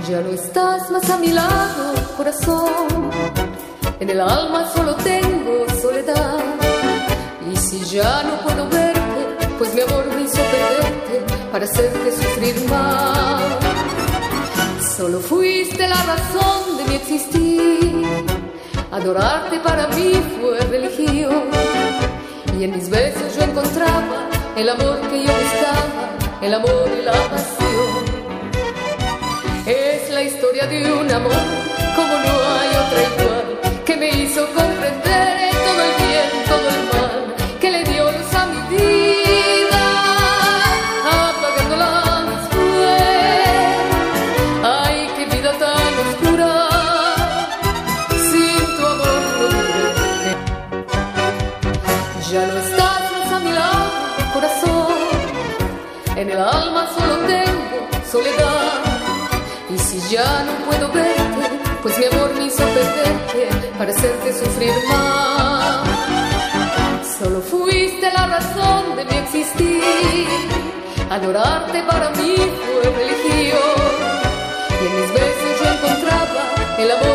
Ya no estás más a mi lado, corazón. En el alma solo tengo soledad. Y si ya no puedo verte, pues mi amor me hizo perderte para hacerte sufrir más. Solo fuiste la razón de mi existir. Adorarte para mí fue religión. Y en mis besos yo encontraba el amor que yo buscaba, el amor y la pasión. Es la historia de un amor como no hay otra igual, que me hizo comprender todo el bien, todo el mal, que le dio luz a mi vida, apagándola después. Ay, qué vida tan oscura, sin tu amor no duré. Ya no estás más a mi lado, corazón. En el alma solo tengo soledad. Y si ya no puedo verte, pues mi amor me hizo perderte para hacerte sufrir más. Solo fuiste la razón de mi existir. Adorarte para mí fue religión. Y en mis besos yo encontraba el amor